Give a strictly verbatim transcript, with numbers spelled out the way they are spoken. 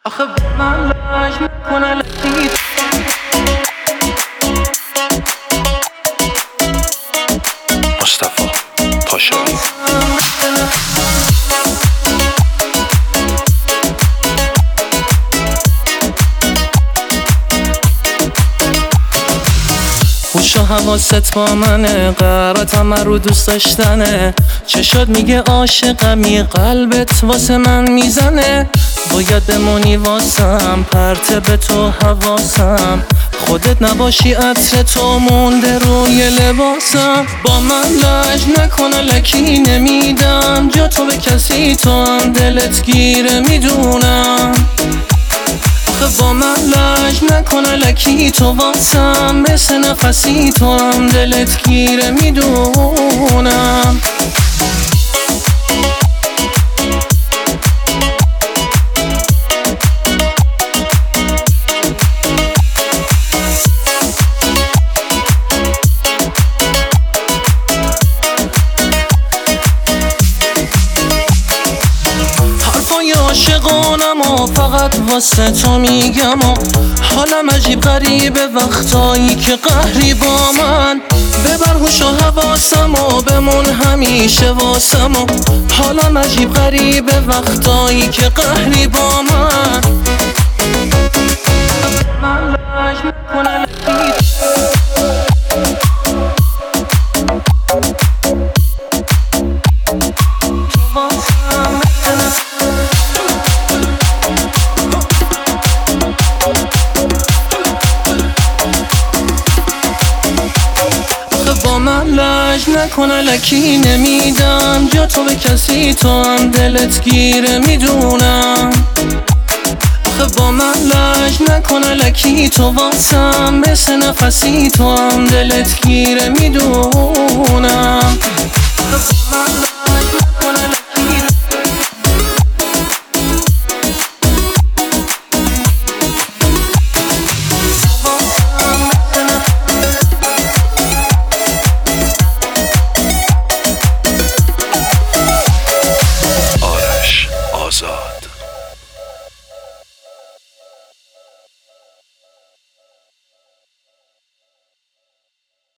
آخه من لج نکنه لکی مصطفی پاشایی. هوش و حواست با منه، قرارتم رو دوست داشتنه. چشات میگه عاشقمی، قلبت واسه من میزنه. باید بمونی واسم، پرت به تو حواسم. خودت نباشی عطر تو مونده روی لباسم. با من لج نکنه لکی نمیدم جا تو به کسی، تو هم دلت گیره میدونم. آخه با من لج نکنه لکی تو واسم، مثل نفسی تو هم دلت گیره میدونم. حرفای عاشقانم و فقط واسه تو میگم و حالم عجیب غریبه وقتایی که قهری با من. ببر هوش و حواسم و بمون همیشه واسم و حالم عجیب غریبه وقتایی که قهری با من. من لج نکنه لکی تو واسم با من لج نکنه لکی نمیدم جا تو به کسی، تو هم دلت گیره میدونم. آخه با من لج نکنه لکی تو واسم، مثل نفسی تو هم دلت گیره میدونم.